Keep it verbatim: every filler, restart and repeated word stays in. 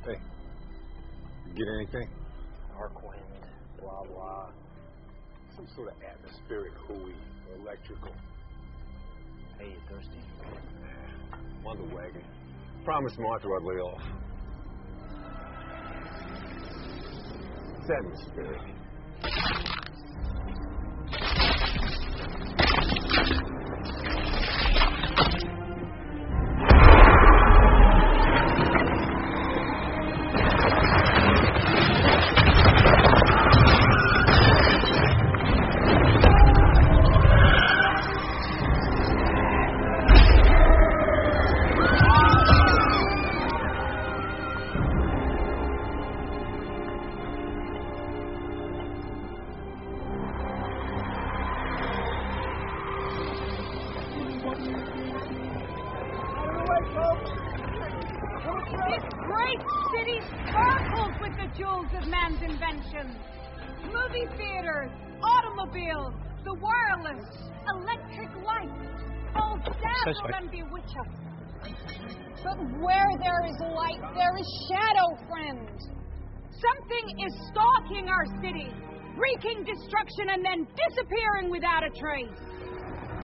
Hey, you get anything? Arc wind, blah, blah. Some sort of atmospheric hooey, electrical. Hey, you thirsty? Yeah, on the wagon. Promised Martha I'd lay off. It's atmospheric. This great city sparkles with the jewels of man's inventions. Movie theaters, automobiles, the wireless, electric lights, all dazzle and bewitch us. But where there is light, there is shadow, friend. Something is stalking our city, wreaking destruction and then disappearing without a trace.